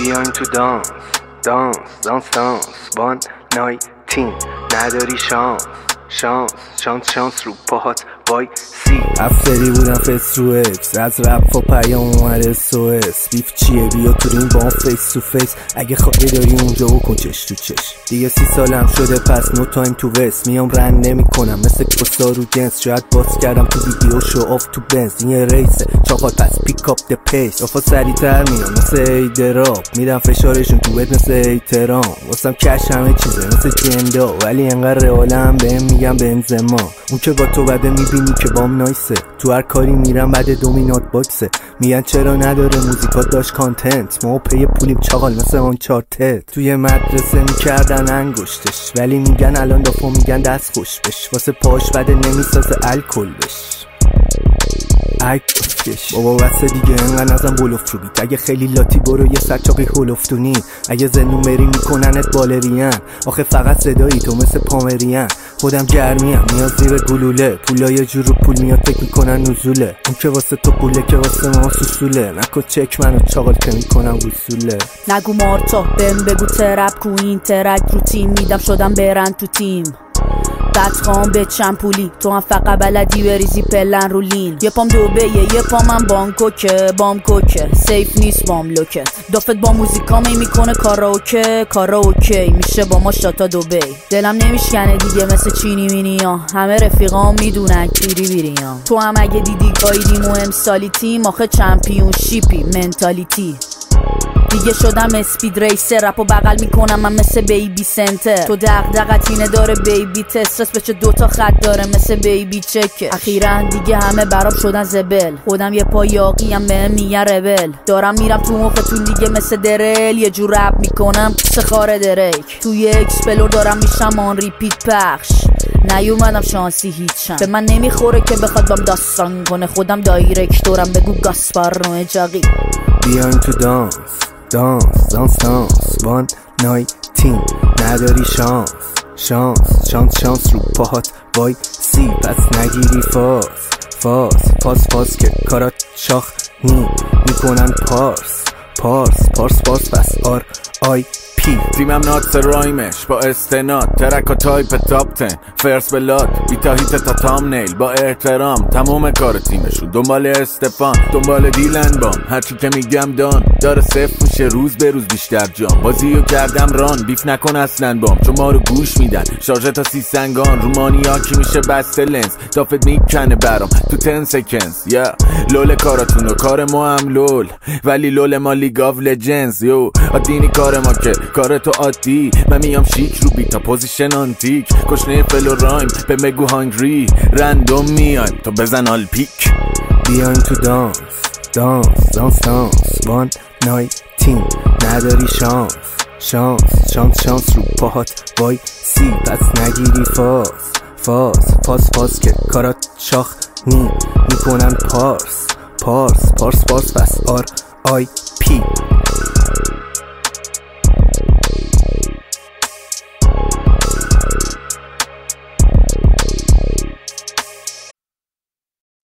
بیاین تو دانس دانس دانس دانس وان نایتین نداری شانس شانس شانس شانس رو پاهات وای سی افتری بودم فیس رو اکس از رپ و پیام اومده سوئس بیف چیه بیا تو رینگ با اون فیس تو فیس اگه خواهی داری اونجا بکن چش تو چش دیگه 30 سالم شده پس نو تایم تو وست میام رن نمی کنم مثل کسا رو جنس شاید باز کردم تو ویدیو شو آف تو بنز این یه ریسه چاقال پس پیک اپ ده پیس رفا سریع تر میام مثل ایدراب میدم فشارشون تو بد مثل ایترام واسم کش همه چیزه مثل جندا ولی انقدر رئالم بهم میگم بنزما اون که با تو بده میبینی که بام نایسه تو هر کاری میرم بعد دومینات باکسه میگن چرا نداره موزیکات داشت کانتنت ما پی پولیم چاقال مثل آن چارتت توی مدرسه میکردن انگشتش ولی میگن الان دافو میگن دست خوش بش واسه پاش بده نمیسازه الکل بش کش بابا واسه دیگه انقدر نزن بولوف رو بیت اگه خیلی لاتی برو یه سرچاقی هولفتونی اگه زنون بری میکننت بالرین آخه فقط صدایی تو مثل پامرین خودم گرمیم میاد زیر گلوله پولا یه جور رو پول میاد فکر میکنن نزوله اون که واسه تو پوله که واسه ما سوسوله نکن چک منو چاقال که میکنم وصوله نگو مارتا بهم بگو ترپ کو این ترک رو تیم میدم شدم برن تو تیم بعد خواهم به چند پولی تو هم فقط بلدی بریزی پلن رو لین یه پام دوبهیه یه پام من بانکوکه بامکوکه سیف نیست بام لوکه دافت با موزیکامی میکنه کارا اوکی میشه با ما شاتا دوبی دلم نمیشکنه دیگه مثل چینی مینیا همه رفیقام میدونن کیری بیریام تو هم اگه دیدی گایدیم و امسالی تیم آخه چمپیون شیپی منتالیتی دیگه شدم اسپید ریسر رپو بغل میکنم من مثل بیبی سنتر تو دغدغت اینه داره بیبی تسترس بچه دوتا خط داره مثل بیبی چکه اخیراً دیگه همه برام شدن زبل خودم یه پا یاقیم بهم میگن ربل دارم میرم تو مختون دیگه مثل درل یه جور رپ میکنم سخار دریک توی اکسپلور دارم میشم آن ریپیت پخش نیومدم شانسی هیچم به من نمیخوره که بخواد بام داستان کنه خودم دایرکتورم بگو گاسپارو جاقی بیاین تو دانس دانس دانس دانس وان نایتین نداری شانس شانس شانس شانس رو پاهات وای سی پس نگیری فاس که کارات شاخ میکنن پارس پس آی پی تیمم ناتس رایمش با استناد ترک و تایپ تاپ 10 فرس بلاد بیتا هیت تا تام نیل با احترام تموم کار تیمشون دنبال استفان دنبال دیلن بام هرچی که میگم دان داره صفر میشه روز به روز بیشتر جام بازیو کردم ران بیف نکن اصلا بام چون ما رو گوش میدن شارژه تا 30 سنگان رومانیا کی میشه بسته لنز دافت میکنه برام تو 10 سکنز لول کاراتون و کار ما هم لول ولی لول ما لیگ آف لجنز عادی کار ما که کار تو عادی من میام شیک رو بیتا پوزیشن آنتیک کشنه فلو رایم به مگو هانگری رندوم میایم تو بزن آل پیک بیاین تو دانس وان نایتین نداری شانس رو پاهات وای سی پس نگیری فاس که کارات شاخ میکنن پارس پس آی پی